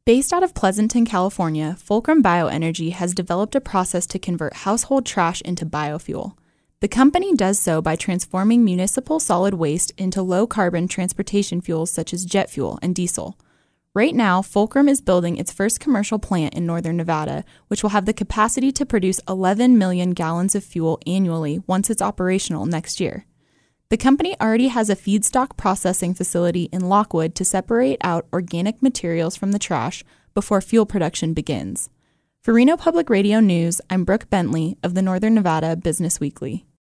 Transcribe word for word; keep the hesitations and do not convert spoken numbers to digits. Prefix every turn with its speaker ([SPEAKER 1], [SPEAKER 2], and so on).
[SPEAKER 1] Based out of Pleasanton, California, Fulcrum Bioenergy has developed a process to convert household trash into biofuel. The company does so by transforming municipal solid waste into low-carbon transportation fuels such as jet fuel and diesel. Right now, Fulcrum is building its first commercial plant in northern Nevada, which will have the capacity to produce eleven million gallons of fuel annually once it's operational next year. The company already has a feedstock processing facility in Lockwood to separate out organic materials from the trash before fuel production begins. For Reno Public Radio News, I'm Brooke Bentley of the Northern Nevada Business Weekly.